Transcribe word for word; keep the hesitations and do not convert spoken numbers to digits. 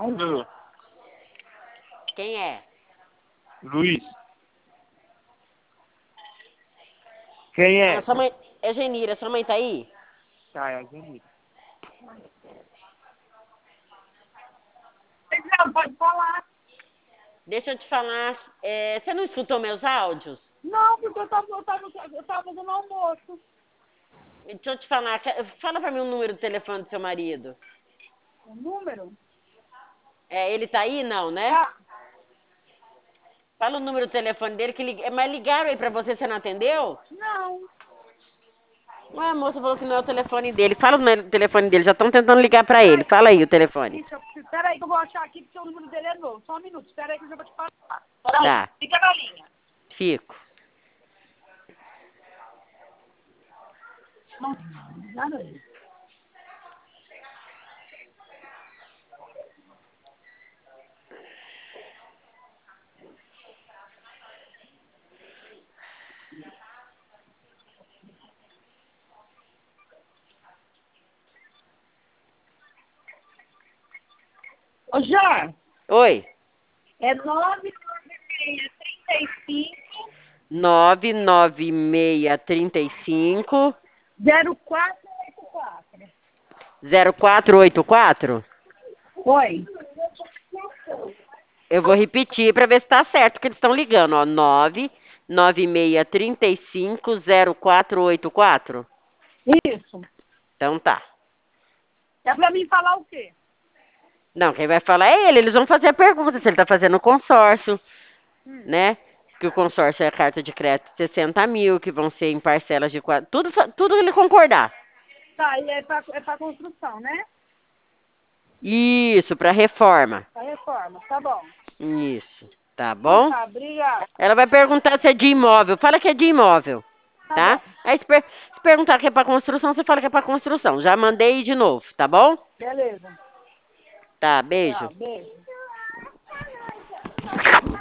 Alô, Quem é? Luiz. Quem Ah, é? sua mãe. É Genira, sua mãe tá aí? Tá, é a Genira. Não, pode falar. Deixa eu te falar. é, você não escutou meus áudios? Não, porque eu tava, eu tava, eu tava fazendo almoço. Deixa eu te falar. que- Fala pra mim o número do telefone do seu marido. O número? É, ele tá aí? Não, né? Ah, Fala o número do telefone dele, que lig... mas ligaram aí pra você, você não atendeu? não. Ué, a moça falou que não é o telefone dele. Fala o número- telefone dele, já estão tentando ligar pra ele. Peraí, Fala aí o telefone. Ixi, eu preciso- peraí que eu vou achar aqui porque o número dele é novo. Só um minuto, espera aí que eu já vou te falar. Peraí, Tá, fica na linha. fico. Não, nada a ver. Ô, Jor, Oi. é nove nove seis, trinta e cinco, nove nove seis três cinco zero quatro oito quatro. zero quatro oito quatro. Oi. Eu vou repetir pra ver se tá certo que eles estão ligando, ó. nove nove seis três cinco zero quatro oito quatro. Isso. Então tá. É pra mim falar o quê? Não, quem vai falar é ele. Eles vão fazer a pergunta se ele tá fazendo consórcio, Hum. né? Que o consórcio é a carta de crédito de sessenta mil, que vão ser em parcelas de quatro. Tudo, fa- tudo ele concordar. Tá, e é pra, é pra construção, né? Isso, pra reforma. Pra reforma, tá bom. Isso. Tá Então bom? tá, obrigada. Ela vai perguntar se é de imóvel. Fala que é de imóvel, Tá tá? bom. Aí se, per- se perguntar que é pra construção, você fala que é pra construção. Já mandei de novo, tá bom? Beleza. Tá, beijo. Tchau, beijo.